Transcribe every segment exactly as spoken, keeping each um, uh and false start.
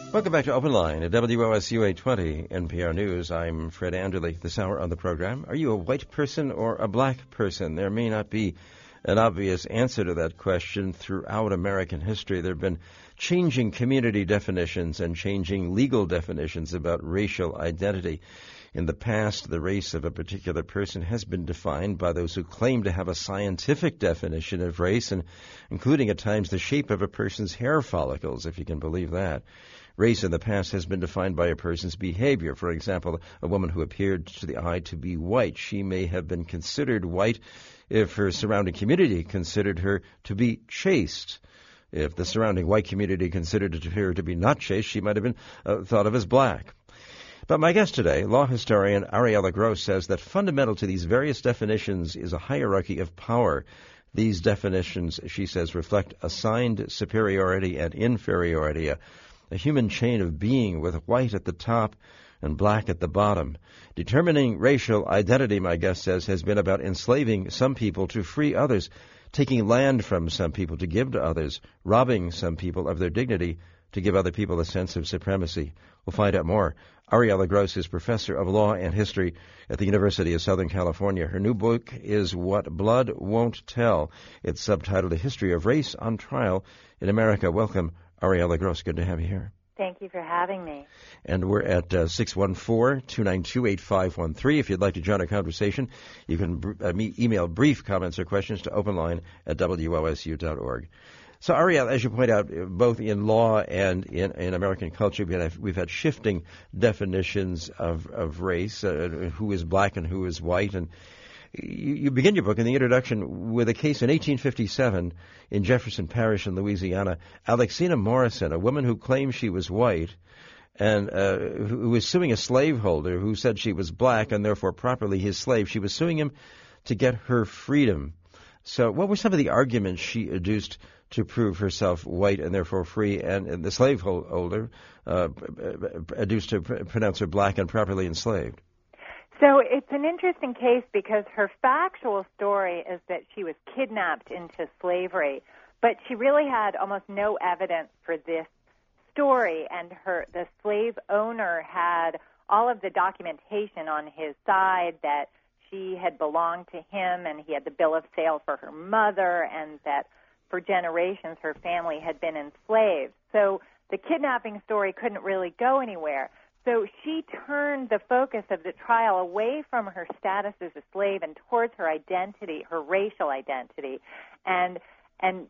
Welcome back to Open Line at W O S U eight twenty N P R News. I'm Fred Anderley. This hour on the program, are you a white person or a black person? There may not be an obvious answer to that question. Throughout American history, there have been changing community definitions and changing legal definitions about racial identity. In the past, the race of a particular person has been defined by those who claim to have a scientific definition of race, and including at times the shape of a person's hair follicles, if you can believe that. Race in the past has been defined by a person's behavior. For example, a woman who appeared to the eye to be white, she may have been considered white if her surrounding community considered her to be chaste. If the surrounding white community considered her to be not chaste, she might have been uh, thought of as black. But my guest today, law historian Ariella Gross, says that fundamental to these various definitions is a hierarchy of power. These definitions, she says, reflect assigned superiority and inferiority, a, a human chain of being with white at the top and black at the bottom. Determining racial identity, my guest says, has been about enslaving some people to free others, taking land from some people to give to others, robbing some people of their dignity to give other people a sense of supremacy. We'll find out more. Ariella Gross is professor of law and history at the University of Southern California. Her new book is What Blood Won't Tell. It's subtitled A History of Race on Trial in America. Welcome, Ariella Gross. Good to have you here. Thank you for having me. And we're at uh, six one four, two nine two, eight five one three. If you'd like to join our conversation, you can br- uh, me- email brief comments or questions to openline at W O S U dot org. So, Ariella, as you point out, both in law and in, in American culture, we've had, we've had shifting definitions of, of race, uh, who is black and who is white. And you, you begin your book in the introduction with a case in eighteen fifty-seven in Jefferson Parish in Louisiana. Alexina Morrison, a woman who claimed she was white and uh, who was suing a slaveholder who said she was black and therefore properly his slave. She was suing him to get her freedom. So what were some of the arguments she adduced to prove herself white and therefore free, and, and the slaveholder uh, adduced to pr- pronounce her black and properly enslaved? So it's an interesting case because her factual story is that she was kidnapped into slavery, but she really had almost no evidence for this story, and her the slave owner had all of the documentation on his side that she had belonged to him, and he had the bill of sale for her mother, and that for generations her family had been enslaved. So the kidnapping story couldn't really go anywhere. So she turned the focus of the trial away from her status as a slave and towards her identity, her racial identity. And and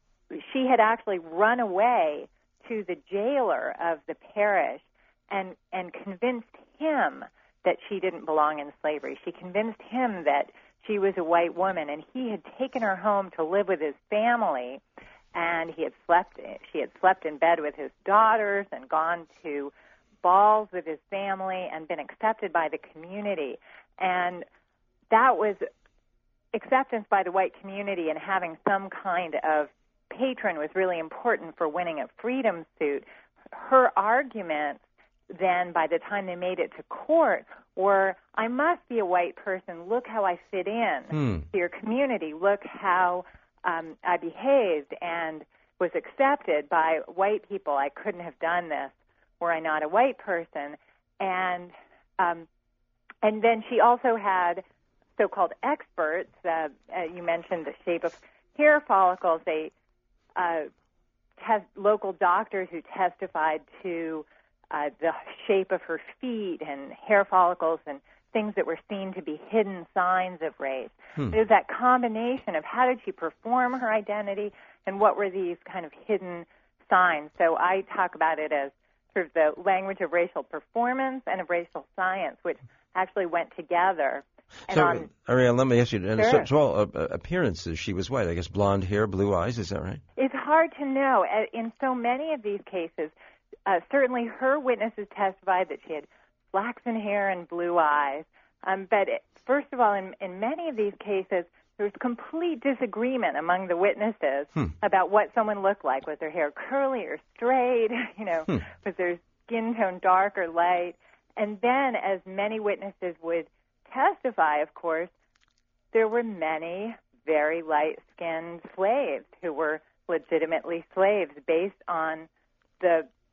she had actually run away to the jailer of the parish and, and convinced him that she didn't belong in slavery. She convinced him that she was a white woman, and he had taken her home to live with his family, and he had slept. She had slept in bed with his daughters and gone to balls with his family and been accepted by the community. And that was acceptance by the white community, and having some kind of patron was really important for winning a freedom suit. Her arguments then, by the time they made it to court, were, I must be a white person. Look how I fit in hmm. to your community. Look how um, I behaved and was accepted by white people. I couldn't have done this were I not a white person. And um, and then she also had so-called experts. Uh, uh, you mentioned the shape of hair follicles. They uh, test local doctors who testified to Uh, the shape of her feet and hair follicles and things that were seen to be hidden signs of race. Hmm. There's that combination of how did she perform her identity and what were these kind of hidden signs. So I talk about it as sort of the language of racial performance and of racial science, which actually went together. And so, on, Ariella, let me ask you, and sure. so, so all uh, appearances, she was white. I guess blonde hair, blue eyes, is that right? It's hard to know. In so many of these cases, Uh, certainly her witnesses testified that she had flaxen hair and blue eyes. Um, but it, first of all, in, in many of these cases, there was complete disagreement among the witnesses hmm. about what someone looked like. Was their hair curly or straight? You know, hmm. was their skin tone dark or light? And then, as many witnesses would testify, of course, there were many very light-skinned slaves who were legitimately slaves based on the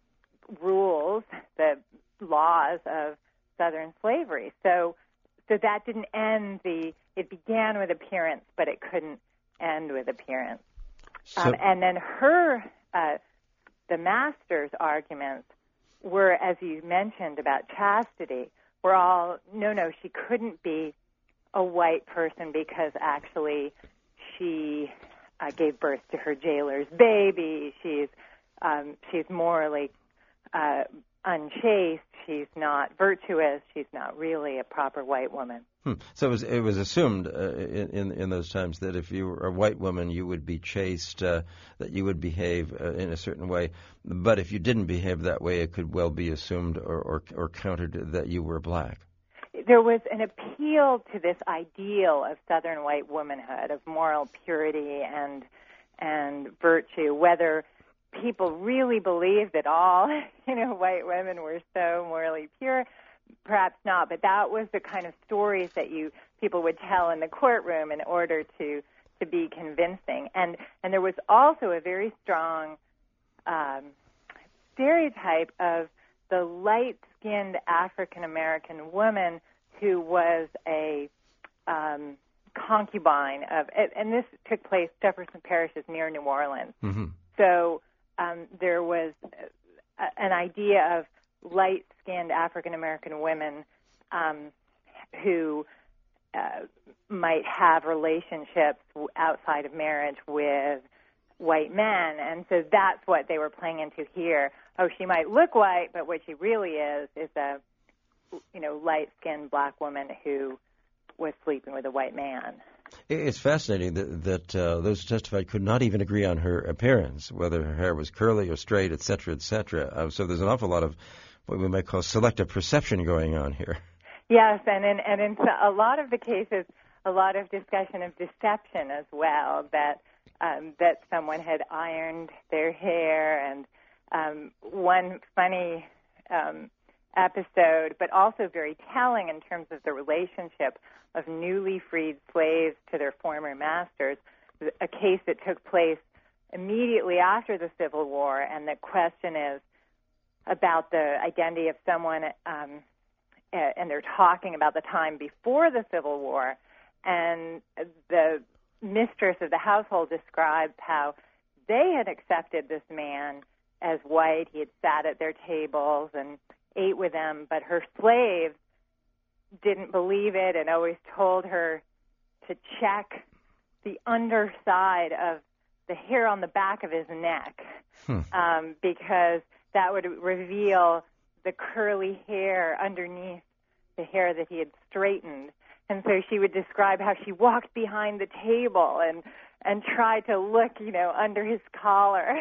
rules, the laws of Southern slavery. So, so that didn't end the. It began with appearance, but it couldn't end with appearance. So, um, and then her, uh, the master's arguments were, as you mentioned about chastity, were all no, no, she couldn't be a white person because actually she uh, gave birth to her jailer's baby. She's um, she's morally uh, unchaste. She's not virtuous. She's not really a proper white woman. Hmm. So it was, it was assumed uh, in, in in those times that if you were a white woman, you would be chaste, uh, that you would behave uh, in a certain way. But if you didn't behave that way, it could well be assumed or, or, or countered that you were black. There was an appeal to this ideal of Southern white womanhood, of moral purity and and virtue, whether people really believed that all, you know, white women were so morally pure. Perhaps not, but that was the kind of stories that you people would tell in the courtroom in order to to be convincing. And and there was also a very strong um, stereotype of the light-skinned African-American woman who was a um, concubine of, and this took place, Jefferson Parish is near New Orleans. Mm-hmm. So um, there was a, an idea of light-skinned African-American women um, who uh, might have relationships outside of marriage with white men, and so that's what they were playing into here. Oh, she might look white, but what she really is is a, you know, light-skinned black woman who was sleeping with a white man. It's fascinating that, that uh, those who testified could not even agree on her appearance, whether her hair was curly or straight, et cetera, et cetera. Uh, so there's an awful lot of what we might call selective perception going on here. Yes, and in, and in a lot of the cases, a lot of discussion of deception as well, that um, that someone had ironed their hair, and um, one funny um, episode, but also very telling in terms of the relationship of newly freed slaves to their former masters, a case that took place immediately after the Civil War, and the question is about the identity of someone, um, and they're talking about the time before the Civil War, and the mistress of the household described how they had accepted this man as white. He had sat at their tables and ate with them, but her slaves didn't believe it and always told her to check the underside of the hair on the back of his neck, hmm. um, because that would reveal the curly hair underneath the hair that he had straightened. And so she would describe how she walked behind the table and and tried to look, you know, under his collar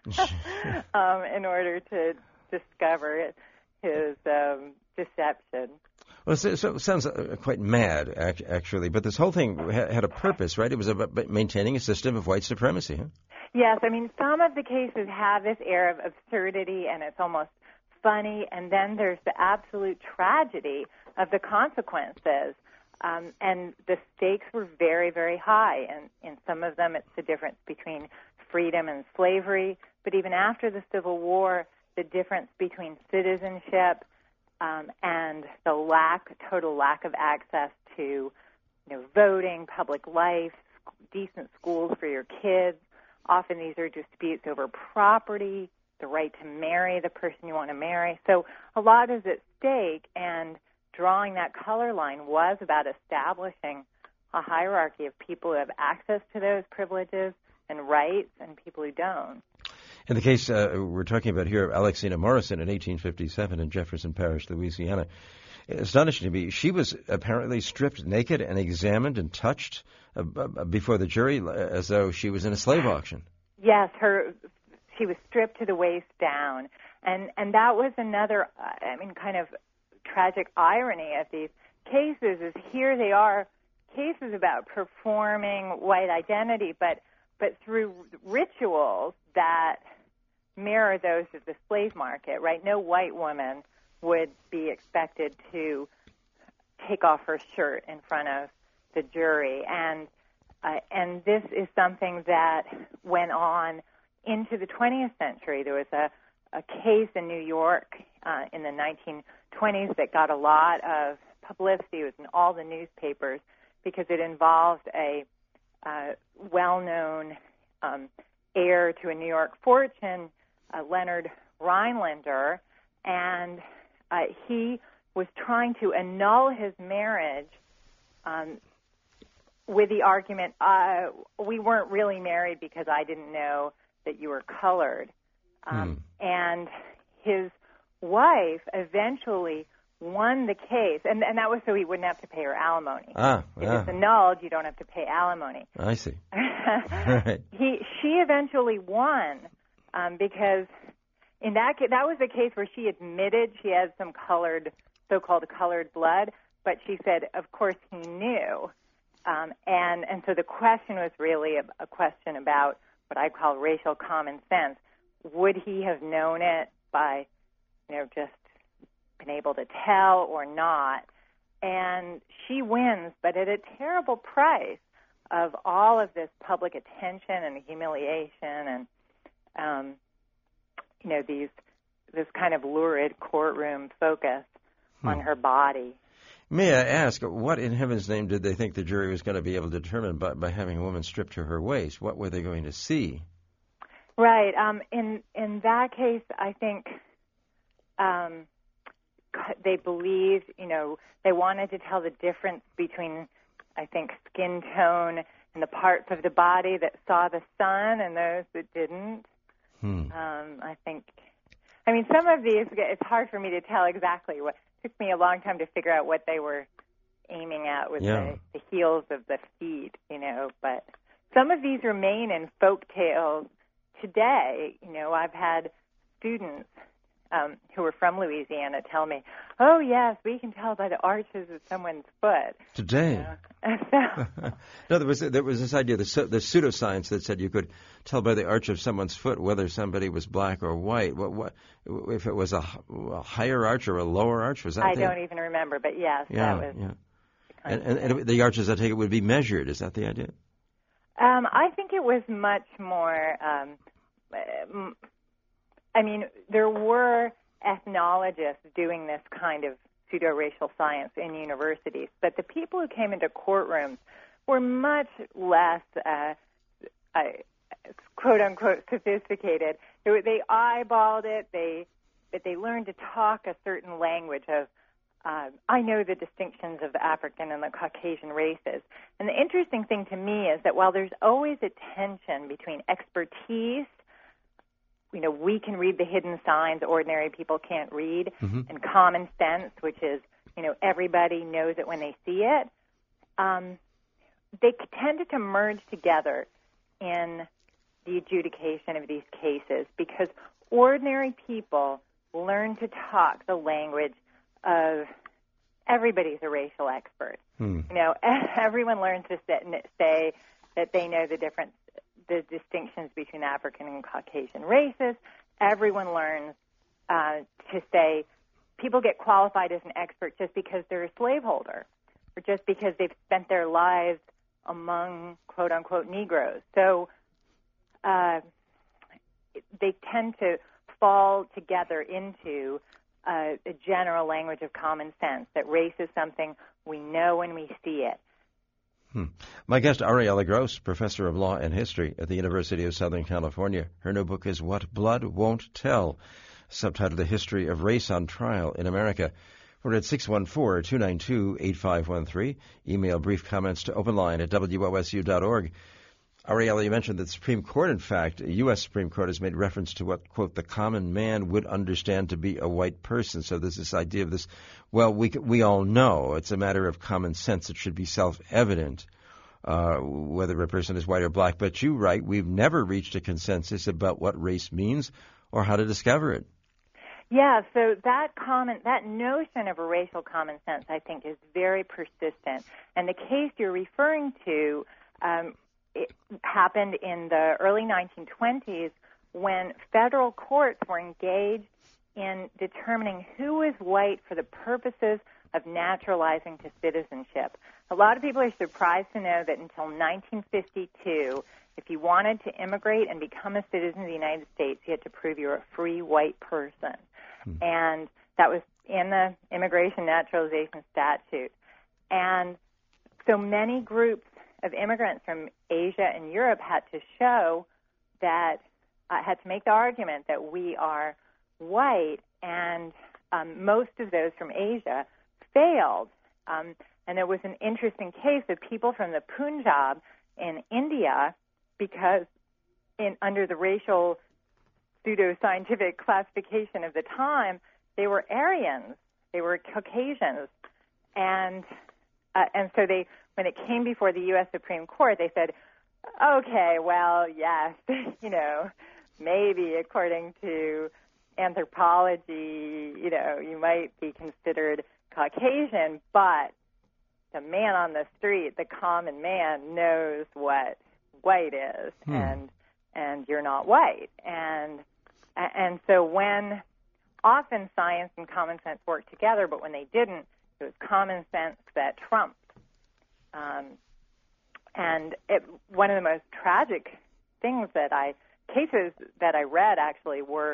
um, in order to discover his um, deception. Well, so, so it sounds uh, quite mad, actually, but this whole thing ha- had a purpose, right? It was about maintaining a system of white supremacy, huh? Yes, I mean, some of the cases have this air of absurdity, and it's almost funny, and then there's the absolute tragedy of the consequences. Um, and the stakes were very, very high. And in some of them, it's the difference between freedom and slavery. But even after the Civil War, the difference between citizenship um, and the lack, total lack of access to, you know, voting, public life, decent schools for your kids. Often these are disputes over property, the right to marry the person you want to marry. So a lot is at stake, and drawing that color line was about establishing a hierarchy of people who have access to those privileges and rights and people who don't. In the case uh, we're talking about here of Alexina Morrison in eighteen fifty-seven in Jefferson Parish, Louisiana, astonishing to me, she was apparently stripped naked and examined and touched uh, before the jury as though she was in a slave auction. Yes, her she was stripped to the waist down. And, and that was another, uh, I mean, kind of tragic irony of these cases is here they are, cases about performing white identity, but but through rituals that mirror those of the slave market, right? No white woman would be expected to take off her shirt in front of the jury, and uh, and this is something that went on into the twentieth century. There was a a case in New York uh, in the nineteen twenties that got a lot of publicity. It was in all the newspapers because it involved a uh, well-known um, heir to a New York fortune, uh, Leonard Rhinelander, and uh, he was trying to annul his marriage um, with the argument, uh, we weren't really married because I didn't know that you were colored. Um, hmm. And his wife eventually won the case, and, and that was so he wouldn't have to pay her alimony. Ah, if ah. it's annulled, you don't have to pay alimony. I see. Right. He, she eventually won um, because in that case, that was the case where she admitted she had some colored, so-called colored blood, but she said, of course, he knew. Um, and, and so the question was really a, a question about what I call racial common sense. Would he have known it by, you know, just been able to tell or not? And she wins, but at a terrible price of all of this public attention and humiliation and, um, you know, these this kind of lurid courtroom focus hmm. on her body. May I ask, what in heaven's name did they think the jury was going to be able to determine by, by having a woman stripped to her waist? What were they going to see? Right. Um, in in that case, I think um, they believed, you know, they wanted to tell the difference between, I think, skin tone and the parts of the body that saw the sun and those that didn't. Hmm. Um, I think, I mean, some of these, it's hard for me to tell exactly what. It took me a long time to figure out what they were aiming at with yeah. the, the heels of the feet, you know. But some of these remain in folk tales today. You know, I've had students um, who are from Louisiana tell me, oh, yes, we can tell by the arches of someone's foot. Today. You know? so, no, there was there was this idea, the, the pseudoscience that said you could tell by the arch of someone's foot whether somebody was black or white. What, what if it was a, a higher arch or a lower arch? Was that? I the, don't even remember, but yes, yeah, that was. Yeah. And, and, and the arches, I take it, would be measured. Is that the idea? Um, I think it was much more. Um, I mean, there were ethnologists doing this kind of pseudo-racial science in universities, but the people who came into courtrooms were much less, uh, uh, quote-unquote, sophisticated. They, they eyeballed it. They, but they learned to talk a certain language of, uh, I know the distinctions of the African and the Caucasian races. And the interesting thing to me is that while there's always a tension between expertise, you know, we can read the hidden signs ordinary people can't read, mm-hmm. and common sense, which is, you know, everybody knows it when they see it, um, they tended to merge together in the adjudication of these cases because ordinary people learn to talk the language of everybody's a racial expert. Hmm. You know, everyone learns to say that they know the difference, the distinctions between African and Caucasian races. Everyone learns uh, to say people get qualified as an expert just because they're a slaveholder or just because they've spent their lives among quote-unquote Negroes. So uh, they tend to fall together into uh, a general language of common sense, that race is something we know when we see it. Hmm. My guest, Ariella Gross, professor of law and history at the University of Southern California. Her new book is What Blood Won't Tell, subtitled The History of Race on Trial in America. We're at six one four, two nine two, eight five one three. Email brief comments to openline at W O S U dot org. Ariella, you mentioned that the Supreme Court, in fact, the U S Supreme Court has made reference to what, quote, the common man would understand to be a white person. So there's this idea of this, well, we we all know. It's a matter of common sense. It should be self-evident uh, whether a person is white or black. But you write, we've never reached a consensus about what race means or how to discover it. Yeah, so that common, that notion of a racial common sense, I think, is very persistent. And the case you're referring to um, it happened in the early nineteen twenties when federal courts were engaged in determining who was white for the purposes of naturalizing to citizenship. A lot of people are surprised to know that until nineteen fifty-two, if you wanted to immigrate and become a citizen of the United States, you had to prove you were a free white person. Hmm. And that was in the Immigration Naturalization Statute. And so many groups of immigrants from Asia and Europe had to show that, uh, had to make the argument that we are white, and um, most of those from Asia failed. Um, and there was an interesting case of people from the Punjab in India, because in under the racial pseudo-scientific classification of the time, they were Aryans, they were Caucasians, and uh, and so they, when it came before the U S Supreme Court, they said, okay, well, yes, you know, maybe according to anthropology, you know, you might be considered Caucasian, but the man on the street, the common man, knows what white is, hmm. and and you're not white. And and so when often science and common sense work together, but when they didn't, it was common sense that trumped. Um, and it, one of the most tragic things that I, cases that I read actually were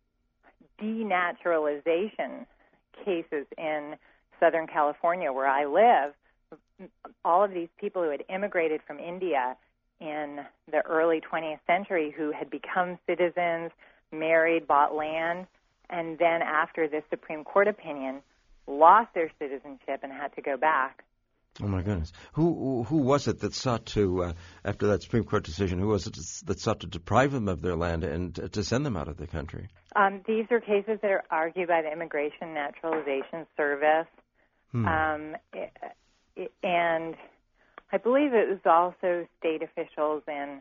denaturalization cases in Southern California, where I live. All of these people who had immigrated from India in the early twentieth century, who had become citizens, married, bought land, and then after this Supreme Court opinion, lost their citizenship and had to go back. Oh, my goodness. Who who was it that sought to, uh, after that Supreme Court decision, who was it that sought to deprive them of their land and to send them out of the country? Um, these are cases that are argued by the Immigration Naturalization Service. Hmm. Um, and I believe it was also state officials in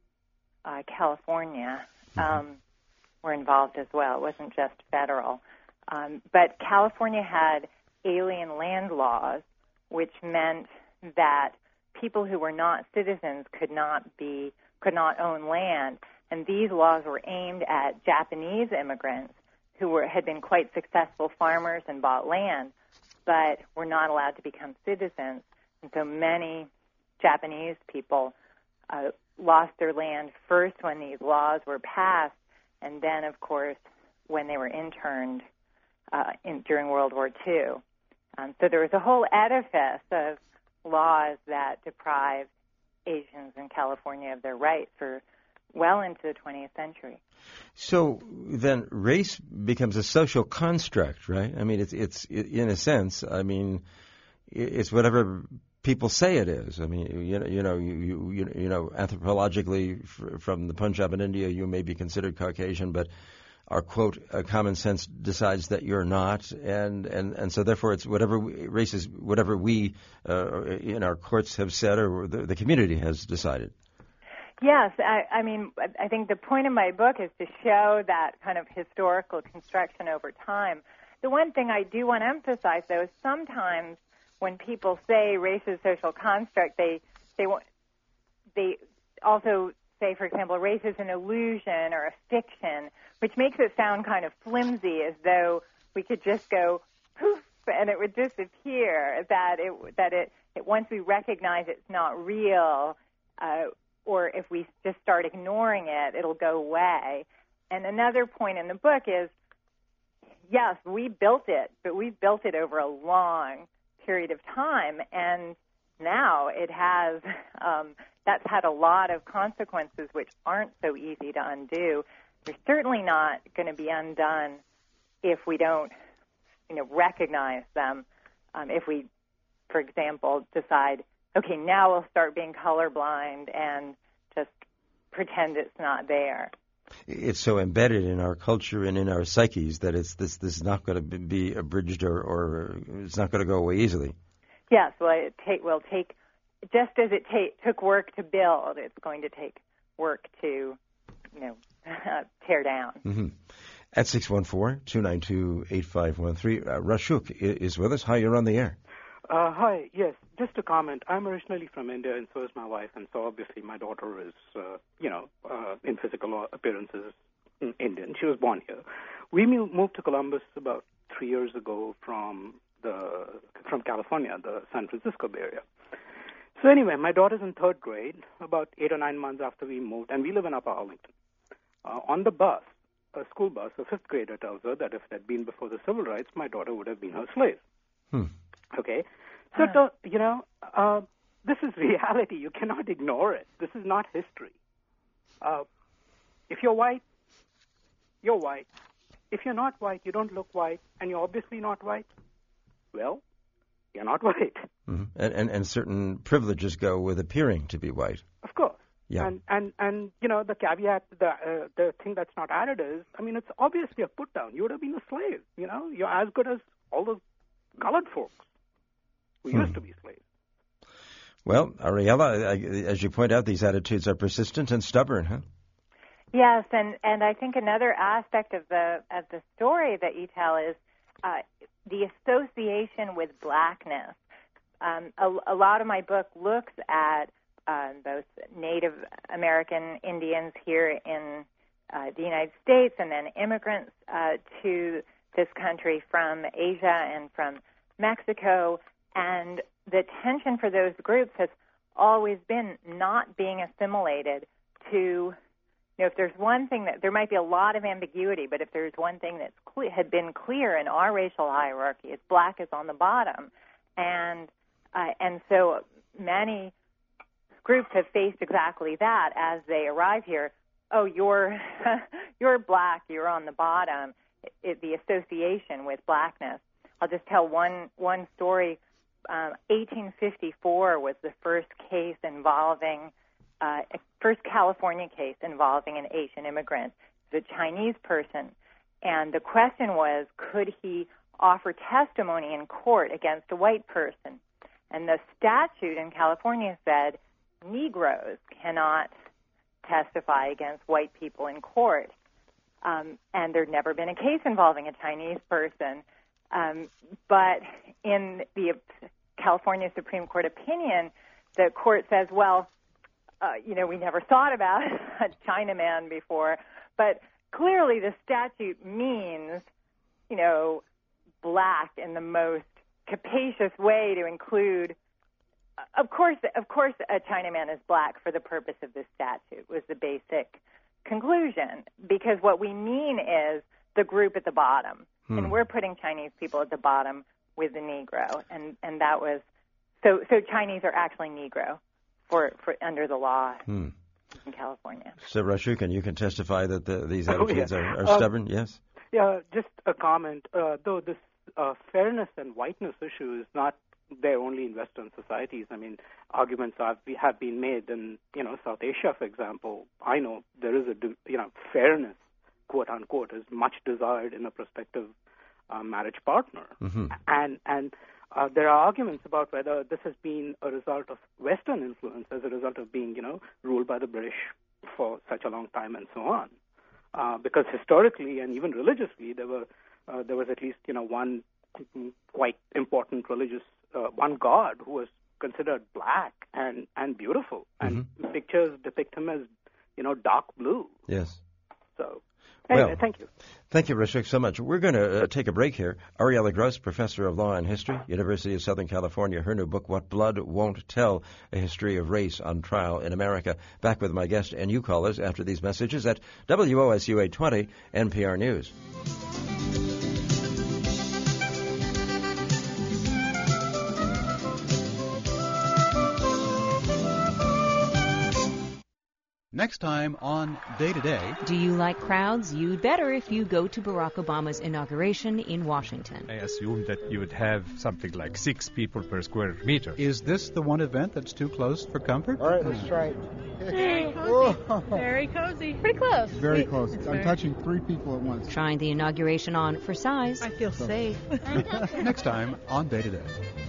uh, California um, mm-hmm. were involved as well. It wasn't just federal. Um, but California had alien land laws, which meant that people who were not citizens could not be could not own land, and these laws were aimed at Japanese immigrants who were had been quite successful farmers and bought land, but were not allowed to become citizens. And so many Japanese people uh, lost their land first when these laws were passed, and then, of course, when they were interned uh, in, during World War Two. Um, so there was a whole edifice of laws that deprived Asians in California of their rights for well into the twentieth century. So then race becomes a social construct, right? I mean, it's, it's in a sense, I mean, it's whatever people say it is. I mean, you know, you know, you, you, you know, anthropologically f- from the Punjab in India, you may be considered Caucasian, but our, quote, uh, common sense decides that you're not, and, and, and so therefore it's whatever we, race is whatever we uh, in our courts have said or the, the community has decided. Yes, I, I mean, I think the point of my book is to show that kind of historical construction over time. The one thing I do want to emphasize, though, is sometimes when people say race is a social construct, they they want they also say, for example, race is an illusion or a fiction, which makes it sound kind of flimsy, as though we could just go poof and it would disappear. That it that it, it once we recognize it's not real, uh, or if we just start ignoring it, it'll go away. And another point in the book is, yes, we built it, but we built it over a long period of time, and now it has um, that's had a lot of consequences which aren't so easy to undo. They're certainly not going to be undone if we don't, you know, recognize them. Um, if we, for example, decide, okay, now we'll start being colorblind and just pretend it's not there. It's so embedded in our culture and in our psyches that it's this this is not going to be abridged or, or it's not going to go away easily. Yes, well, it take will take just as it take, took work to build, it's going to take work to, you know, tear down. Mm-hmm. At six one four, two nine two, eight five one three, uh, Rashuk is with us. Hi, you're on the air. Uh, hi, yes, just a comment. I'm originally from India, and so is my wife, and so obviously my daughter is, uh, you know, uh, in physical appearances Indian. She was born here. We moved to Columbus about three years ago from the from California, the San Francisco Bay Area. So anyway, my daughter's in third grade, about eight or nine months after we moved, and we live in Upper Arlington. Uh, on the bus, a school bus, a fifth grader tells her that if it had been before the civil rights, my daughter would have been her slave. Hmm. Okay? So, uh. to, you know, uh, this is reality. You cannot ignore it. This is not history. Uh, if you're white, you're white. If you're not white, you don't look white, and you're obviously not white, well, you're not white. Mm-hmm. And, and and certain privileges go with appearing to be white. Of course. Yeah. And, and, and you know, the caveat, the uh, the thing that's not added is, I mean, it's obviously a put-down. You would have been a slave, you know. You're as good as all those colored folks who hmm. used to be slaves. Well, Ariella, as you point out, these attitudes are persistent and stubborn, huh? Yes, and, and I think another aspect of the of the story that you tell is uh, the association with blackness. Um, a, a lot of my book looks at uh, both Native American Indians here in uh, the United States and then immigrants uh, to this country from Asia and from Mexico. And the tension for those groups has always been not being assimilated to, you know, if there's one thing that, there might be a lot of ambiguity, but if there's one thing that's cle- had been clear in our racial hierarchy, it's black is on the bottom. And uh, and so many groups have faced exactly that as they arrive here. Oh, you're you're black, you're on the bottom. It, it, the association with blackness. I'll just tell one one story. Um, eighteen fifty-four was the first case involving, uh, first California case involving an Asian immigrant, the Chinese person. And the question was, could he offer testimony in court against a white person? And the statute in California said Negroes cannot testify against white people in court. Um, and there'd never been a case involving a Chinese person. Um, but in the California Supreme Court opinion, the court says, well, uh, you know, we never thought about a Chinaman before, but clearly the statute means, you know, black in the most capacious way to include, of course, of course, a Chinaman is black for the purpose of this statute was the basic conclusion, because what we mean is the group at the bottom. Hmm. And we're putting Chinese people at the bottom with the Negro, and, and that was so. So Chinese are actually Negro for, for under the law hmm. in California. So Rashookan, you can testify that the, these attitudes oh, yeah. are, are um, stubborn. Yes. Yeah. Just a comment. Uh, though this uh, fairness and whiteness issue is not there only in Western societies. I mean, arguments have have been made in you know South Asia, for example. I know there is a you know fairness, quote unquote, is much desired in a prospective uh, marriage partner, mm-hmm. and and uh, there are arguments about whether this has been a result of Western influence as a result of being you know ruled by the British for such a long time and so on, uh, because historically and even religiously there were uh, there was at least you know one quite important religious uh, one god who was considered black and and beautiful, and mm-hmm. pictures depict him as you know dark blue. Yes. So. Anyway, well, thank you. Thank you, Rashik, so much. We're going to uh, take a break here. Ariella Gross, Professor of Law and History, University of Southern California. Her new book, What Blood Won't Tell, A History of Race on Trial in America. Back with my guest and you callers after these messages at W O S U eight twenty N P R News. Next time on Day to Day. Do you like crowds? You'd better if you go to Barack Obama's inauguration in Washington. I assume that you would have something like six people per square meter. Is this the one event that's too close for comfort? All right, let's try it. Very cozy. Very cozy. Pretty close. Very close. It's I'm very... touching three people at once. Trying the inauguration on for size. I feel so. safe. Next time on Day to Day.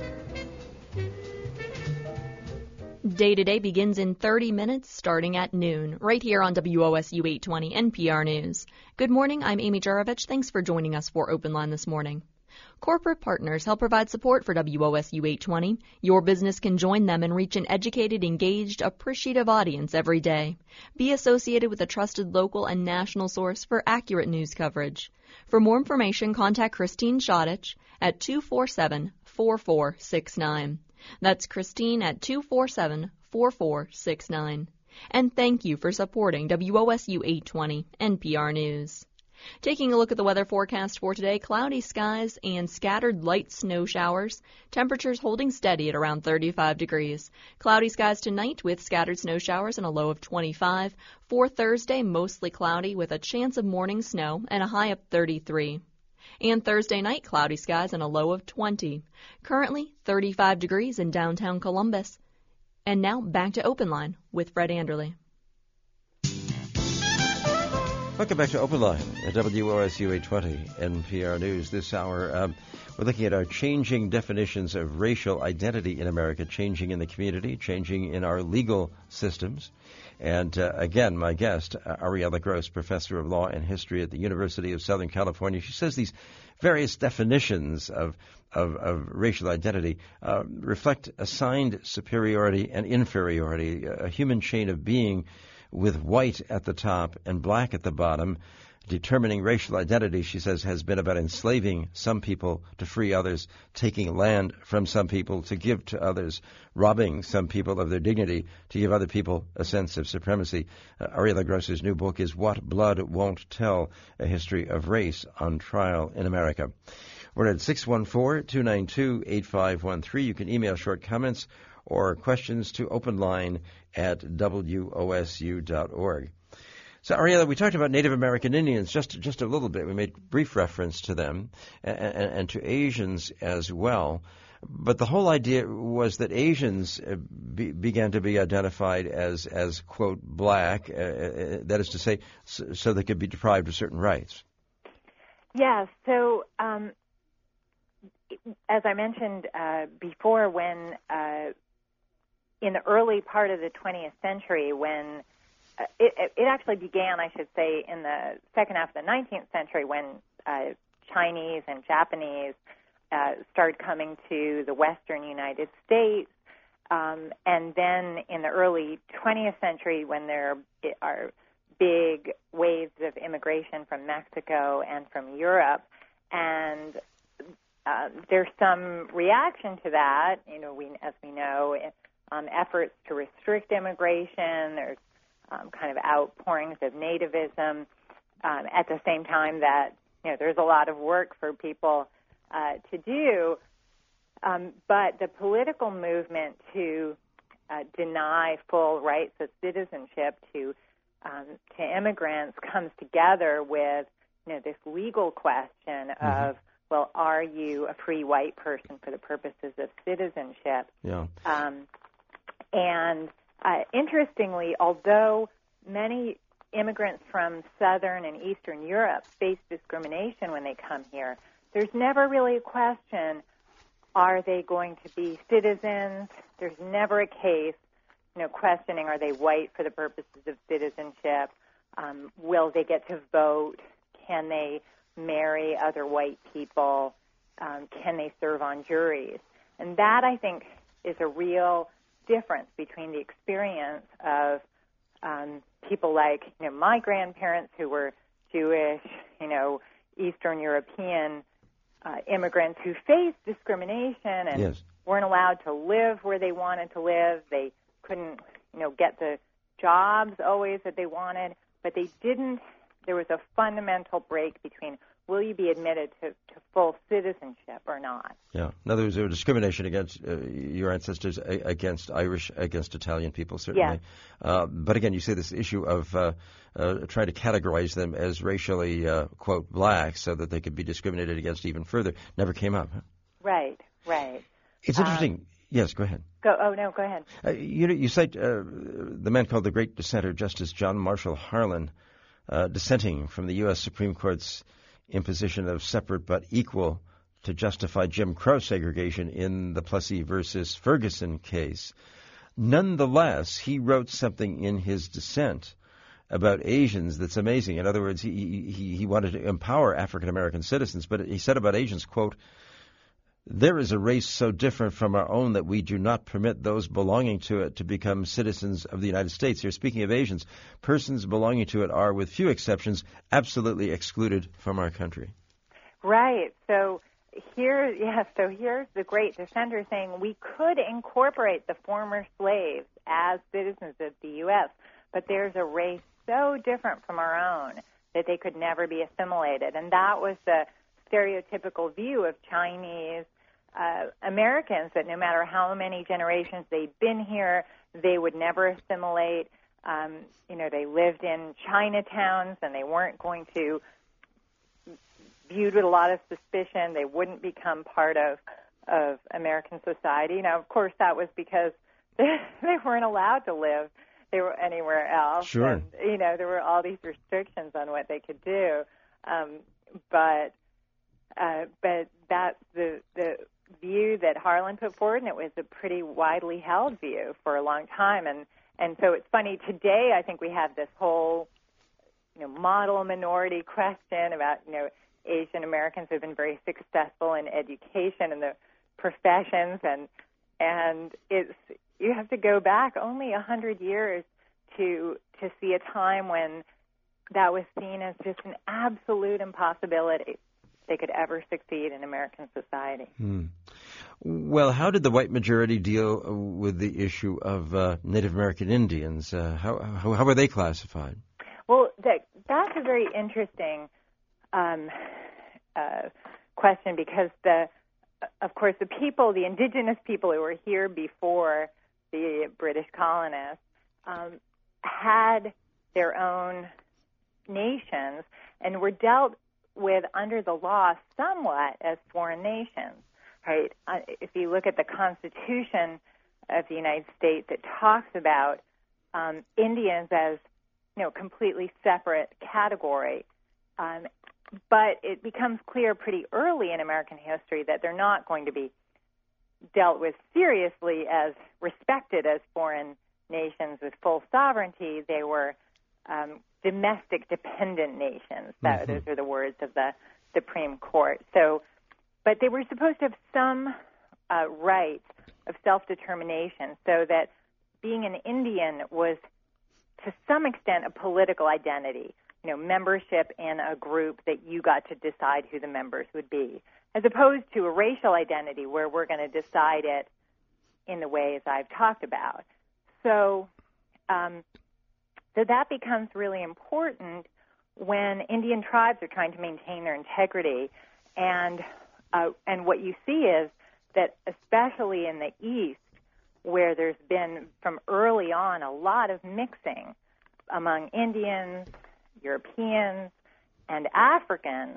Day to Day begins in thirty minutes, starting at noon, right here on W O S U eight twenty N P R News. Good morning, I'm Amy Jurovich. Thanks for joining us for Open Line this morning. Corporate partners help provide support for W O S U eight twenty. Your business can join them and reach an educated, engaged, appreciative audience every day. Be associated with a trusted local and national source for accurate news coverage. For more information, contact Christine Shottich at two four seven, four four six nine. That's Christine at two four seven, four four six nine. And thank you for supporting W O S U eight twenty N P R News. Taking a look at the weather forecast for today, cloudy skies and scattered light snow showers. Temperatures holding steady at around thirty-five degrees. Cloudy skies tonight with scattered snow showers and a low of twenty-five. For Thursday, mostly cloudy with a chance of morning snow and a high of thirty-three. And Thursday night, cloudy skies and a low of twenty. Currently, thirty-five degrees in downtown Columbus. And now back to Open Line with Fred Anderle. Welcome back to Open Line at W O S U eight twenty N P R News. This hour, um, we're looking at our changing definitions of racial identity in America, changing in the community, changing in our legal systems. And uh, again, my guest, uh, Ariela Gross, professor of law and history at the University of Southern California. She says these various definitions of of, of racial identity uh, reflect assigned superiority and inferiority, a human chain of being with white at the top and black at the bottom. Determining racial identity, she says, has been about enslaving some people to free others, taking land from some people to give to others, robbing some people of their dignity to give other people a sense of supremacy. Uh, Ariela Gross's new book is What Blood Won't Tell, A History of Race on Trial in America. We're at six one four, two nine two, eight five one three. You can email short comments or questions to openline at W O S U dot org. So, Ariela, we talked about Native American Indians just just a little bit. We made brief reference to them and, and, and to Asians as well. But the whole idea was that Asians be, began to be identified as, as quote, black, uh, uh, that is to say, so, so they could be deprived of certain rights. Yes. So, um, as I mentioned uh, before, when uh, in the early part of the twentieth century, when uh, it, it actually began, I should say, in the second half of the nineteenth century, when uh, Chinese and Japanese uh, started coming to the western United States, um, and then in the early twentieth century, when there are big waves of immigration from Mexico and from Europe, and uh, there's some reaction to that. You know, we, as we know, um, efforts to restrict immigration. There's um, kind of outpourings of nativism. Um, at the same time that you know, there's a lot of work for people uh, to do, um, but the political movement to uh, deny full rights of citizenship to um, to immigrants comes together with you know this legal question mm-hmm. of, well, are you a free white person for the purposes of citizenship? Yeah. Um, and uh, interestingly, although many immigrants from Southern and Eastern Europe face discrimination when they come here, there's never really a question, are they going to be citizens? There's never a case, you know, questioning, are they white for the purposes of citizenship? Um, will they get to vote? Can they marry other white people? Um, can they serve on juries? And that, I think, is a real difference between the experience of um, people like, you know, my grandparents who were Jewish, you know, Eastern European uh, immigrants who faced discrimination and yes. weren't allowed to live where they wanted to live. They couldn't, you know, get the jobs always that they wanted, but they didn't. There was a fundamental break between will you be admitted to, to full citizenship or not? Yeah. In other words, there was discrimination against uh, your ancestors, a- against Irish, against Italian people, certainly. Yes. Uh, but again, you say this issue of uh, uh, trying to categorize them as racially, uh, quote, black so that they could be discriminated against even further never came up. Huh? Right, right. It's interesting. Um, yes, go ahead. Go. Oh, no, go ahead. Uh, you know, you cite uh, the man called the Great Dissenter, Justice John Marshall Harlan, uh, dissenting from the U S Supreme Court's imposition of separate but equal to justify Jim Crow segregation in the Plessy versus Ferguson case. Nonetheless, he wrote something in his dissent about Asians that's amazing. In other words, he he, he wanted to empower African American citizens, but he said about Asians, quote, "There is a race so different from our own that we do not permit those belonging to it to become citizens of the United States." Here, speaking of Asians, persons belonging to it are, with few exceptions, absolutely excluded from our country. Right. So here, yeah, so here's the great dissenter saying we could incorporate the former slaves as citizens of the U S, but there's a race so different from our own that they could never be assimilated. And that was the stereotypical view of Chinese uh, Americans, that no matter how many generations they'd been here, they would never assimilate. Um, you know, they lived in Chinatowns and they weren't going to, viewed with a lot of suspicion. They wouldn't become part of, of American society. Now, of course, that was because they, they weren't allowed to live they were anywhere else. Sure. And, you know, there were all these restrictions on what they could do. Um, but uh, but that's the, the view that Harlan put forward, and it was a pretty widely held view for a long time. And, and so it's funny, today I think we have this whole, you know, model minority question about, you know, Asian Americans have been very successful in education and the professions, and and it's you have to go back only a hundred years to to see a time when that was seen as just an absolute impossibility they could ever succeed in American society. Hmm. Well, how did the white majority deal with the issue of uh, Native American Indians? Uh, how, how how were they classified? Well, that that's a very interesting um, uh, question, because the of course the people, the indigenous people who were here before the British colonists, um, had their own nations and were dealt with under the law somewhat as foreign nations, right? Uh, if you look at the Constitution of the United States, it talks about um, Indians as, you know, completely separate category. Um, but it becomes clear pretty early in American history that they're not going to be dealt with seriously as respected as foreign nations with full sovereignty. They were um, domestic dependent nations. That, mm-hmm. Those are the words of the Supreme Court. So, but they were supposed to have some uh, right of self-determination, so that being an Indian was to some extent a political identity, you know, membership in a group that you got to decide who the members would be, as opposed to a racial identity where we're going to decide it in the ways I've talked about. So, um, so that becomes really important when Indian tribes are trying to maintain their integrity. And uh, and what you see is that, especially in the East, where there's been from early on a lot of mixing among Indians, Europeans, and Africans,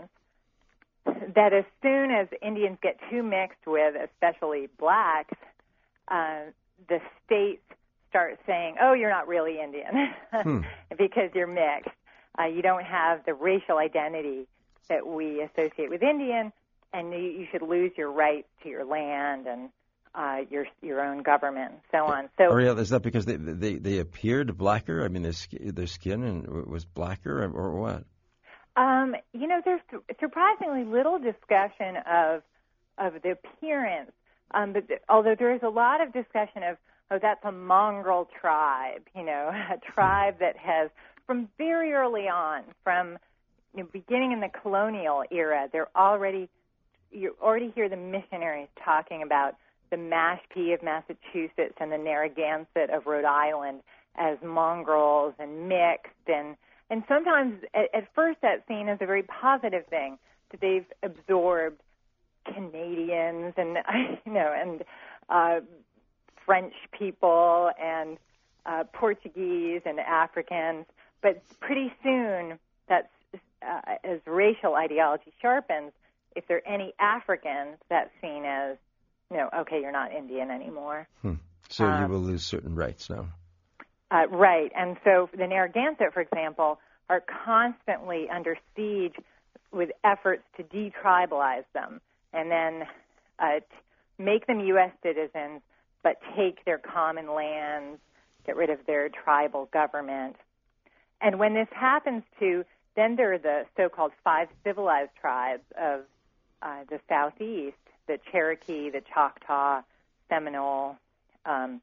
that as soon as Indians get too mixed with, especially blacks, uh, the states start saying, oh, you're not really Indian hmm. because you're mixed. Uh, you don't have the racial identity that we associate with Indian, and you, you should lose your rights to your land and uh, your your own government, and so on. So, Ariel, is that because they they, they appeared blacker? I mean, their, their skin and was blacker, or, or what? Um, you know, there's surprisingly little discussion of of the appearance, um, but th- although there is a lot of discussion of, oh, that's a mongrel tribe, you know, a tribe that has, from very early on, from you know, beginning in the colonial era, they're already, you already hear the missionaries talking about the Mashpee of Massachusetts and the Narragansett of Rhode Island as mongrels and mixed, and and sometimes at, at first that's seen as a very positive thing, that they've absorbed Canadians and you know and uh, French people and uh, Portuguese and Africans, but pretty soon that's uh, as racial ideology sharpens, if there are any Africans, that's seen as, you know, okay, you're not Indian anymore. Hmm. So um, you will lose certain rights now. Uh, right, and so the Narragansett, for example, are constantly under siege with efforts to detribalize them and then uh, t- make them U S citizens, but take their common lands, get rid of their tribal government. And when this happens to, then there are the so-called five civilized tribes of uh, the Southeast, the Cherokee, the Choctaw, Seminole, um,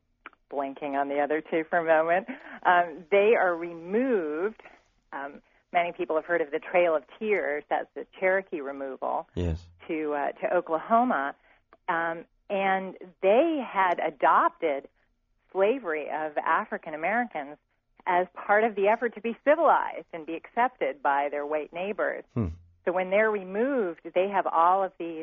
blinking on the other two for a moment. Um, they are removed. Um, many people have heard of the Trail of Tears, that's the Cherokee removal Yes. to uh, to Oklahoma, um, and they had adopted slavery of African Americans as part of the effort to be civilized and be accepted by their white neighbors. Hmm. So when they're removed, they have all of these,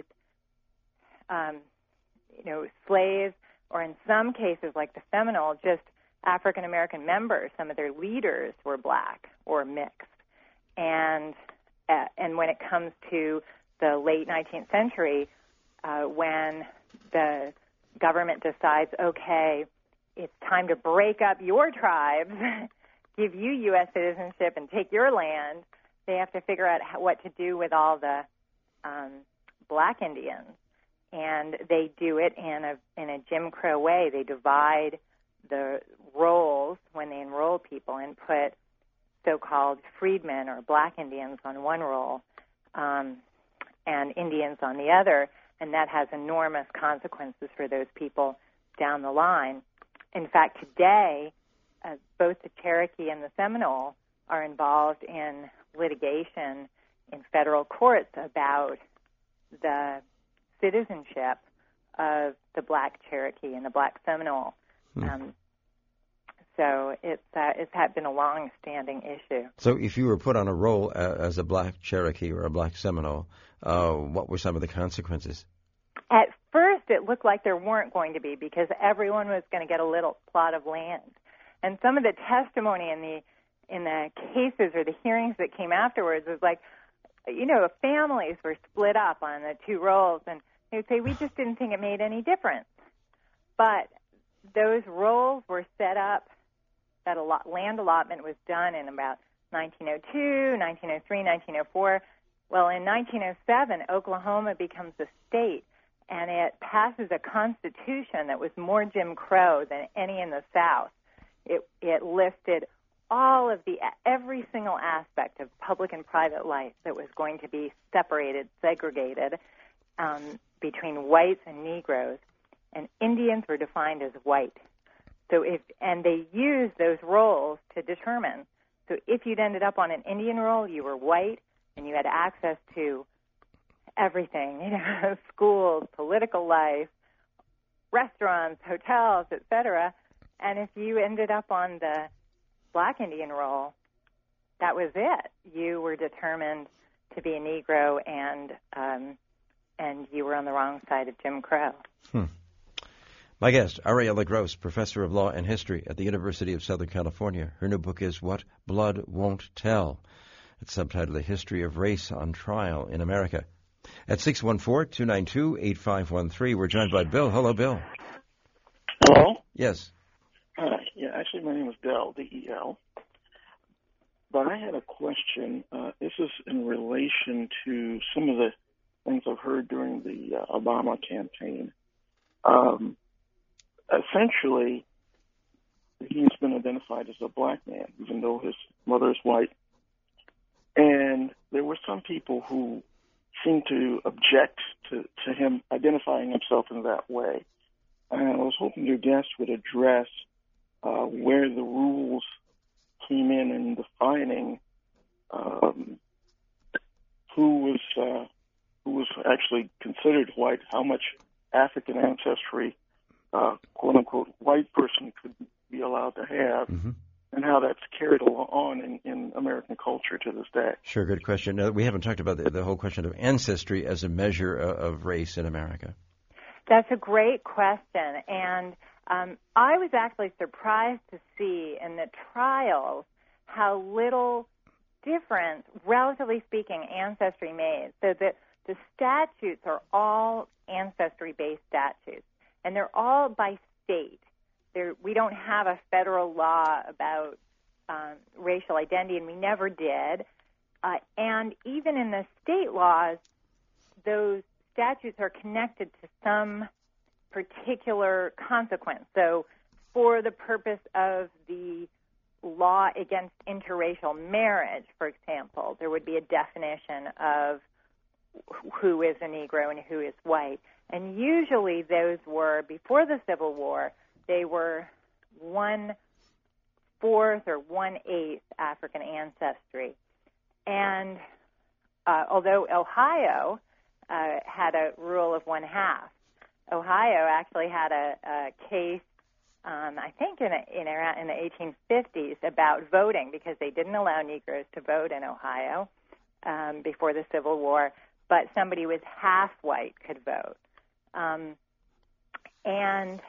um, you know, slaves, or in some cases, like the Seminole, just African American members. Some of their leaders were black or mixed. And uh, and when it comes to the late nineteenth century, uh, when the government decides, okay, it's time to break up your tribes, give you U S citizenship, and take your land, they have to figure out how, what to do with all the um, black Indians. And they do it in a in a Jim Crow way. They divide the roles when they enroll people and put so-called freedmen or black Indians on one roll um, and Indians on the other, and that has enormous consequences for those people down the line. In fact, today, uh, both the Cherokee and the Seminole are involved in litigation in federal courts about the citizenship of the black Cherokee and the black Seminole. Hmm. Um, so it's uh, it's had been a long-standing issue. So if you were put on a roll uh, as a black Cherokee or a black Seminole, uh, what were some of the consequences? At first, it looked like there weren't going to be, because everyone was going to get a little plot of land. And some of the testimony in the in the cases or the hearings that came afterwards was like, you know, families were split up on the two rolls, and they would say, we just didn't think it made any difference. But those rolls were set up, that a lot, land allotment was done in about nineteen oh two, nineteen oh three, nineteen oh four. Well, in nineteen oh seven, Oklahoma becomes a state, and it passes a constitution that was more Jim Crow than any in the South. It, it listed all of the, every single aspect of public and private life that was going to be separated, segregated um, between whites and Negroes, and Indians were defined as white. So if, and they used those roles to determine. So if you'd ended up on an Indian roll, you were white, and you had access to everything, you know, schools, political life, restaurants, hotels, et cetera. And if you ended up on the black Indian roll, that was it. You were determined to be a Negro, and um, and you were on the wrong side of Jim Crow. Hmm. My guest, Ariella Gross, professor of law and history at the University of Southern California. Her new book is What Blood Won't Tell. It's subtitled The History of Race on Trial in America. At six one four, two nine two, eight five one three, we're joined by Bill. Hello, Bill. Hello? Yes. Hi. Yeah, actually, my name is Del, D E L. But I had a question. Uh, this is in relation to some of the things I've heard during the uh, Obama campaign. Um, essentially, he's been identified as a black man, even though his mother is white. And there were some people who seemed to object to, to him identifying himself in that way. And I was hoping your guest would address uh, where the rules came in in defining um, who was uh, who was actually considered white, how much African ancestry, uh, quote unquote, white person could be allowed to have, Mm-hmm. and how that's carried on in, in American culture to this day. Sure, good question. Now, we haven't talked about the, the whole question of ancestry as a measure of, of race in America. That's a great question, and um, I was actually surprised to see in the trials how little difference, relatively speaking, ancestry made. So the, the statutes are all ancestry-based statutes, and they're all by state. They're, we don't have a federal law about um, racial identity, and we never did. Uh, and even in the state laws, those statutes are connected to some particular consequence. So for the purpose of the law against interracial marriage, for example, there would be a definition of who is a Negro and who is white. And usually those were, before the Civil War, they were one-fourth or one-eighth African ancestry. and uh, although Ohio uh, had a rule of one half, Ohio actually had a, a case, um, I think in, a, in, around, in the eighteen fifties, about voting, because they didn't allow Negroes to vote in Ohio um, before the Civil War, but somebody who was half white could vote. Um, and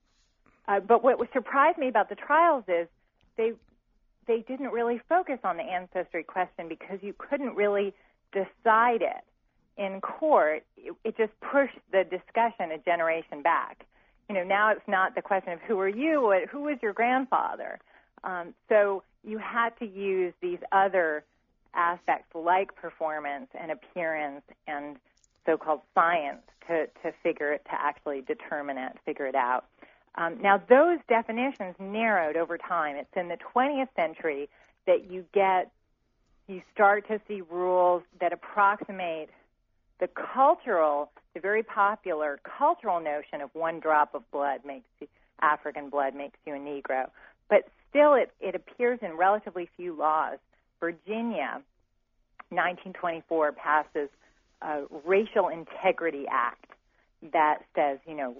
uh, but what surprised me about the trials is they they didn't really focus on the ancestry question, because you couldn't really decide it in court. It, it just pushed the discussion a generation back. You know, now it's not the question of who are you, who was your grandfather. Um, so you had to use these other aspects like performance and appearance and so-called science to, to figure it, to actually determine it, figure it out. Um, now, those definitions narrowed over time. It's in the twentieth century that you get, you start to see rules that approximate the cultural, the very popular cultural notion of one drop of blood makes you, African blood makes you a Negro. But still, it, it appears in relatively few laws. Virginia, nineteen twenty-four, passes a Racial Integrity Act that says, you know,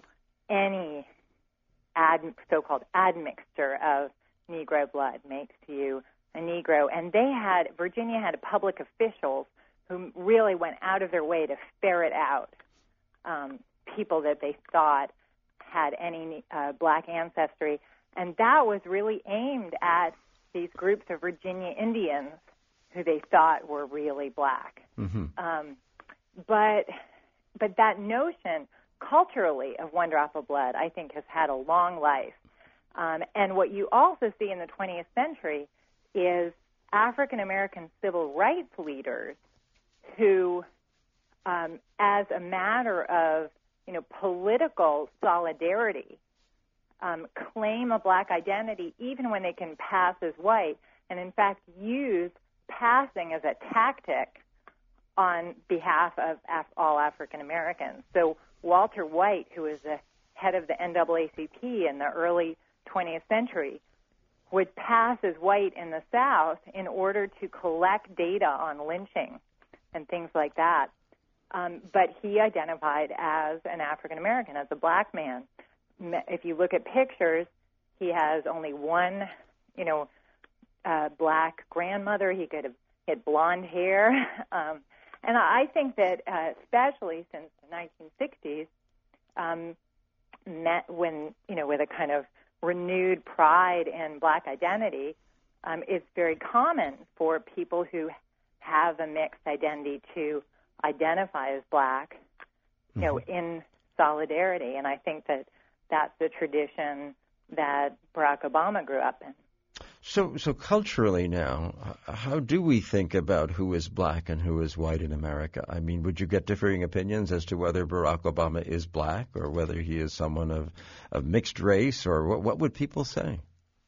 any ad, so-called admixture of Negro blood makes you a Negro. And they had, Virginia had public officials who really went out of their way to ferret out um, people that they thought had any uh, black ancestry. And that was really aimed at these groups of Virginia Indians who they thought were really black. Mm-hmm. Um, but but that notion culturally of one drop of blood, I think, has had a long life. Um, and what you also see in the twentieth century is African American civil rights leaders who, um, as a matter of, you know, political solidarity, um, claim a black identity even when they can pass as white, and in fact use passing as a tactic on behalf of Af- all African Americans. So Walter White, who was the head of the N double A C P in the early twentieth century, would pass as white in the South in order to collect data on lynching and things like that. Um, but he identified as an African American, as a black man. If you look at pictures, he has only one, you know, uh, black grandmother. He could have he had blonde hair. Um, and I think that, uh, especially since the nineteen sixties, um, met when, you know, with a kind of renewed pride in black identity, um, it's very common for people who have a mixed identity to identify as black, you know, mm-hmm. in solidarity. And I think that that's the tradition that Barack Obama grew up in. So, so culturally now, how do we think about who is black and who is white in America? I mean, would you get differing opinions as to whether Barack Obama is black or whether he is someone of, of mixed race, or what, what would people say?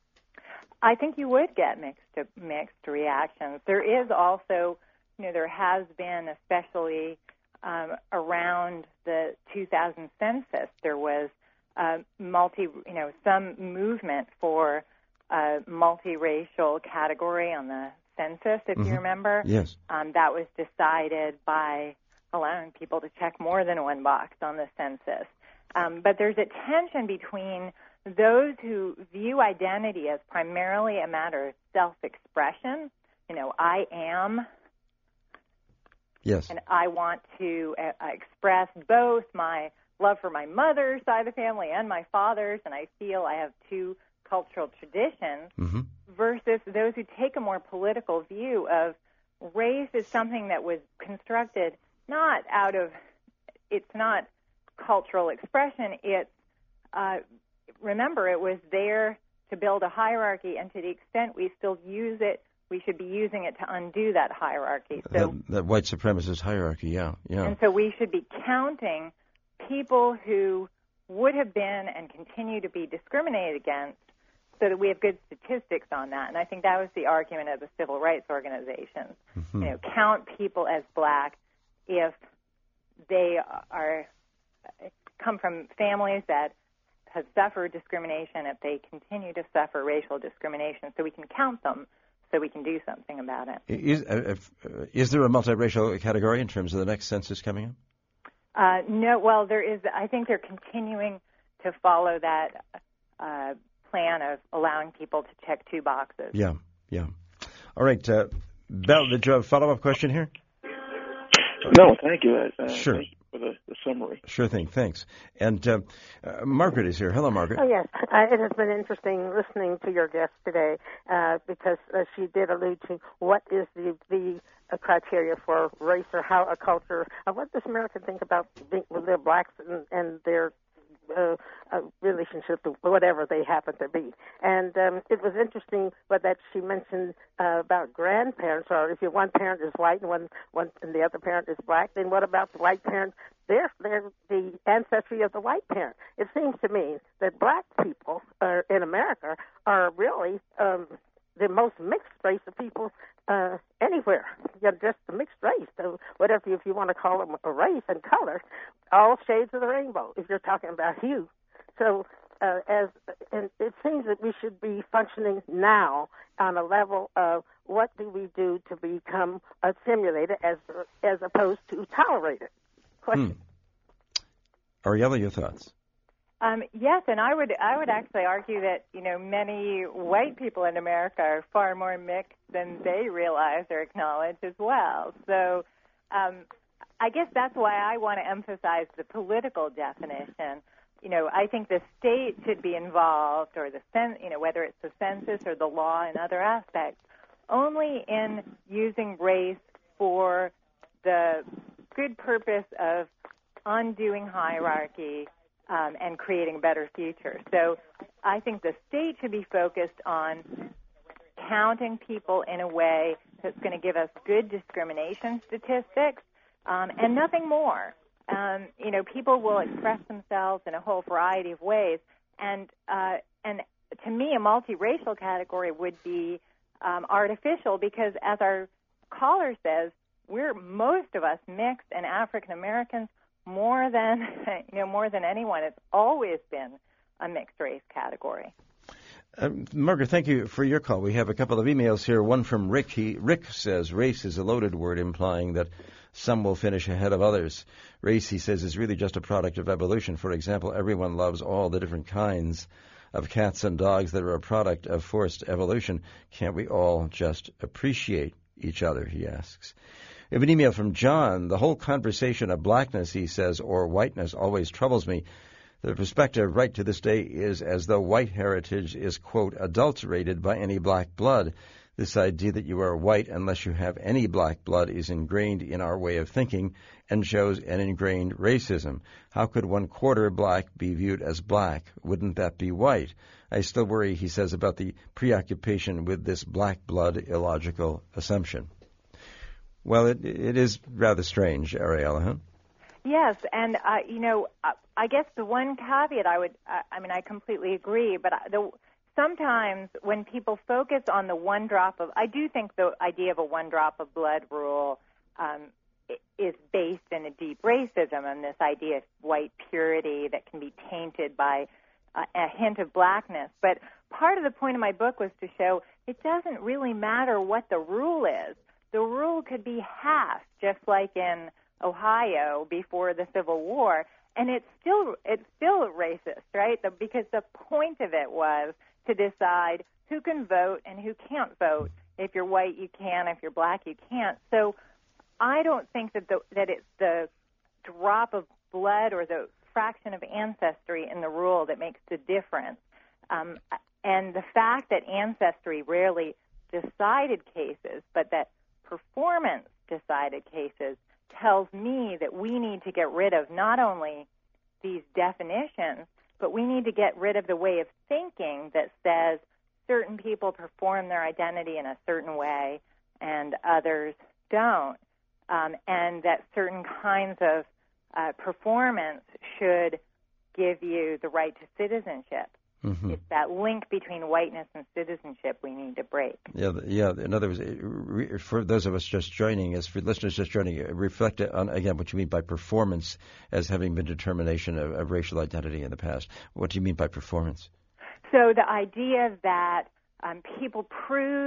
I think you would get mixed mixed reactions. There is also, you know, there has been, especially um, around the two thousand census, there was uh, multi, you know, some movement for a multiracial category on the census, if mm-hmm. you remember. Yes. Um, that was decided by allowing people to check more than one box on the census. Um, but there's a tension between those who view identity as primarily a matter of self-expression. You know, I am. Yes. And I want to uh, express both my love for my mother's side of the family and my father's, and I feel I have two cultural traditions, mm-hmm. versus those who take a more political view of race as something that was constructed not out of, it's not cultural expression, it's, uh, remember, it was there to build a hierarchy, and to the extent we still use it, we should be using it to undo that hierarchy. So that, that white supremacist hierarchy, yeah, yeah. And so we should be counting people who would have been and continue to be discriminated against, so that we have good statistics on that. And I think that was the argument of the civil rights organizations. Mm-hmm. You know, count people as black if they are come from families that have suffered discrimination, if they continue to suffer racial discrimination, so we can count them so we can do something about it. Is, uh, if, uh, is there a multiracial category in terms of the next census coming up? Uh, no, well, there is. I think they're continuing to follow that uh, plan of allowing people to check two boxes. Yeah, yeah. All right, uh, Belle, did you have a follow-up question here? No, thank you. Uh, sure. Thank you for the, the summary. Sure thing, thanks. And uh, uh, Margaret is here. Hello, Margaret. Oh, yes. Uh, it has been interesting listening to your guest today uh, because uh, she did allude to what is the, the uh, criteria for race or how a culture, uh, what does America think about being, with their blacks and, and their uh, uh, relationship to whatever they happen to be. And um, it was interesting but that she mentioned uh, about grandparents, or if your one parent is white and one, one and the other parent is black, then what about the white parent? They're, they're the ancestry of the white parent. It seems to me that black people uh, in America are really um, the most mixed race of people uh, anywhere. You're just a mixed race. So whatever, if you want to call them a race and color, all shades of the rainbow, if you're talking about hue. So uh, as and it seems that we should be functioning now on a level of what do we do to become assimilated as as opposed to tolerated. Question. Hmm. Ariella, your thoughts? Um, yes, and I would I would actually argue that, you know, many white people in America are far more mixed than they realize or acknowledge as well. So um, I guess that's why I want to emphasize the political definition. You know, I think the state should be involved, or the cen- you know, whether it's the census or the law and other aspects, only in using race for the good purpose of undoing hierarchy um, and creating a better future. So I think the state should be focused on counting people in a way that's going to give us good discrimination statistics um, and nothing more. Um, you know, people will express themselves in a whole variety of ways, and uh, and to me, a multiracial category would be um, artificial because, as our caller says, we're most of us mixed, and African Americans more than you know more than anyone. It's always been a mixed race category. Um, Margaret, thank you for your call. We have a couple of emails here. One from Rick. He, Rick says race is a loaded word implying that some will finish ahead of others. Race, he says, is really just a product of evolution. For example, everyone loves all the different kinds of cats and dogs that are a product of forced evolution. Can't we all just appreciate each other, he asks. We have an email from John. The whole conversation of blackness, he says, or whiteness always troubles me. The perspective right to this day is as though white heritage is, quote, adulterated by any black blood. This idea that you are white unless you have any black blood is ingrained in our way of thinking and shows an ingrained racism. How could one quarter black be viewed as black? Wouldn't that be white? I still worry, he says, about the preoccupation with this black blood illogical assumption. Well, it, it is rather strange, Ariella, huh? Yes, and, uh, you know, I guess the one caveat I would, uh, I mean, I completely agree, but the sometimes when people focus on the one drop of, I do think the idea of a one drop of blood rule um, is based in a deep racism and this idea of white purity that can be tainted by uh, a hint of blackness. But part of the point of my book was to show it doesn't really matter what the rule is. The rule could be half, just like in Ohio before the Civil War, and it's still it's still racist, right? The, because the point of it was to decide who can vote and who can't vote. If you're white, you can. If you're black, you can't. So I don't think that the, that it's the drop of blood or the fraction of ancestry in the rule that makes the difference. Um, and the fact that ancestry rarely decided cases, but that performance decided cases, tells me that we need to get rid of not only these definitions, but we need to get rid of the way of thinking that says certain people perform their identity in a certain way and others don't, um, and that certain kinds of uh, performance should give you the right to citizenship. Mm-hmm. It's that link between whiteness and citizenship we need to break. Yeah, yeah. In other words, for those of us just joining us, for listeners just joining, reflect on, again, what you mean by performance as having been determination of, of racial identity in the past. What do you mean by performance? So the idea that um, people proved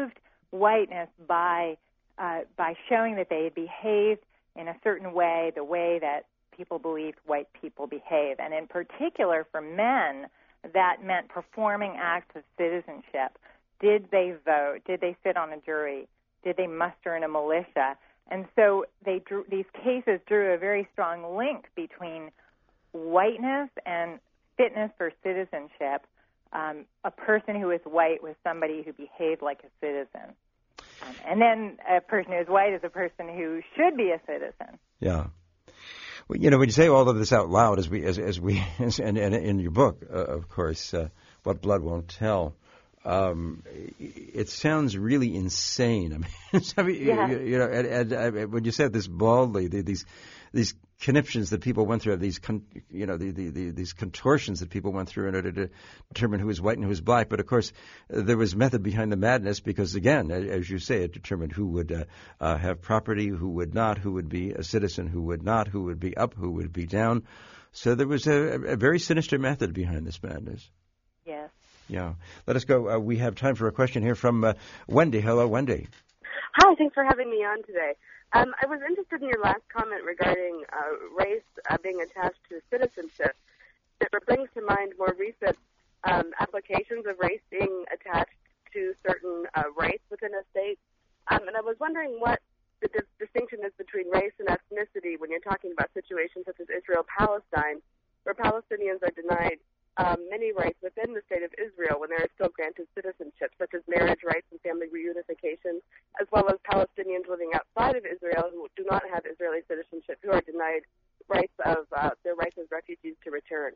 whiteness by uh, by showing that they had behaved in a certain way, the way that people believed white people behave. And in particular, for men, that meant performing acts of citizenship. Did they vote? Did they sit on a jury? Did they muster in a militia? And so they drew, these cases drew a very strong link between whiteness and fitness for citizenship. Um, a person who is white was somebody who behaved like a citizen. Um, and then a person who is white is a person who should be a citizen. Yeah. Well, you know, when you say all of this out loud, as we, as, as we, as, and, and in your book, uh, of course, uh, What Blood Won't Tell, um, it sounds really insane. I mean, I mean yeah. you, you know, and, and, and when you said this baldly, the, these these conniptions that people went through, these con, you know, the, the, the, these contortions that people went through in order to determine who was white and who was black. But of course, uh, there was method behind the madness because, again, as you say, it determined who would uh, uh, have property, who would not, who would be a citizen, who would not, who would be up, who would be down. So there was a, a very sinister method behind this madness. Yes. Yeah. Let us go. Uh, we have time for a question here from uh, Wendy. Hello, Wendy. Hi. Thanks for having me on today. Um, I was interested in your last comment regarding uh, race uh, being attached to citizenship. It brings to mind more recent um, applications of race being attached to certain uh, rights within a state. Um, and I was wondering what the dis- distinction is between race and ethnicity when you're talking about situations such as Israel-Palestine, where Palestinians are denied um, many rights within the state of Israel when they are still granted citizenship, such as marriage rights and family reunification, as well as Palestinians living outside of Israel who do not have Israeli citizenship, who are denied rights of uh, their rights as refugees to return.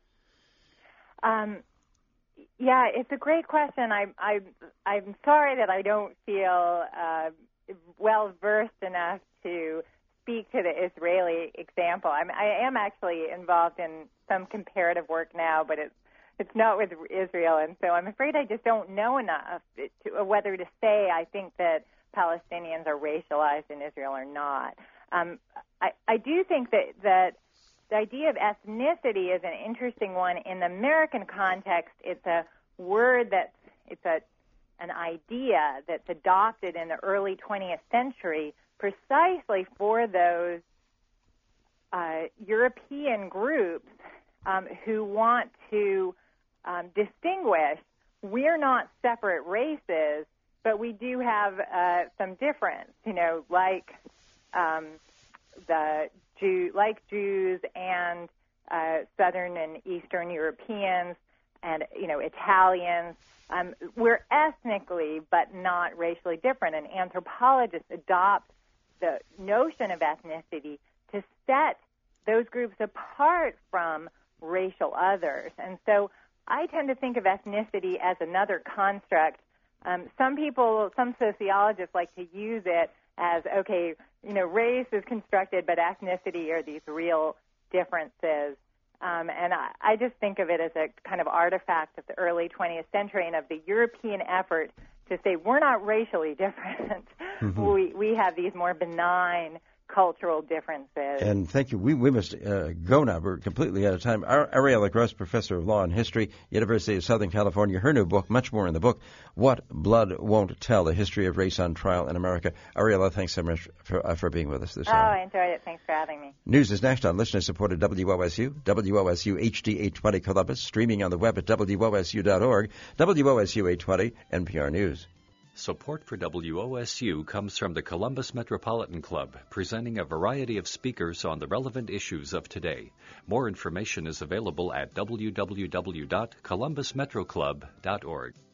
Um, yeah, it's a great question. I, I, I'm sorry that I don't feel uh, well versed enough to speak to the Israeli example. I'm, I am actually involved in some comparative work now, but it's it's not with Israel, and so I'm afraid I just don't know enough to, whether to say I think that Palestinians are racialized in Israel or not. Um, I, I do think that, that the idea of ethnicity is an interesting one. In the American context, it's a word that's, it's a, an idea that's adopted in the early twentieth century precisely for those uh, European groups um, who want to um, distinguish. We're not separate races, but we do have uh, some difference, you know, like um, the Jew, like Jews and uh, Southern and Eastern Europeans and, you know, Italians. Um, we're ethnically but not racially different, and anthropologists adopt the notion of ethnicity to set those groups apart from racial others. And so I tend to think of ethnicity as another construct. Um, some people, some sociologists like to use it as, okay, you know, race is constructed, but ethnicity are these real differences. Um, and I, I just think of it as a kind of artifact of the early twentieth century and of the European effort to say we're not racially different. Mm-hmm. We we have these more benign cultural differences. And thank you. We we must uh, go now. We're completely out of time. Ar- Ariela Gross, Professor of Law and History, University of Southern California. Her new book, much more in the book, What Blood Won't Tell, The History of Race on Trial in America. Ariela, thanks so much for, uh, for being with us this Oh, hour. I enjoyed it. Thanks for having me. News is next on listener-supported W O S U, W O S U H D eight twenty Columbus, streaming on the web at W O S U dot org, W O S U eight twenty, N P R News. Support for W O S U comes from the Columbus Metropolitan Club, presenting a variety of speakers on the relevant issues of today. More information is available at w w w dot columbus metro club dot org.